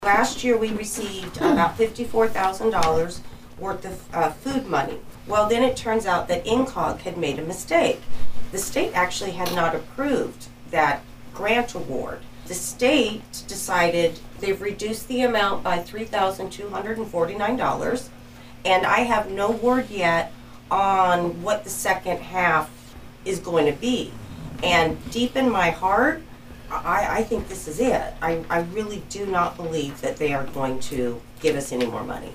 Last year, we received about $54,000 worth of food money. Well, then it turns out that INCOG had made a mistake. The state actually had not approved that grant award. The state decided they've reduced the amount by $3,249, and I have no word yet on what the second half is going to be. And deep in my heart, I think this is it. I really do not believe that they are going to give us any more money.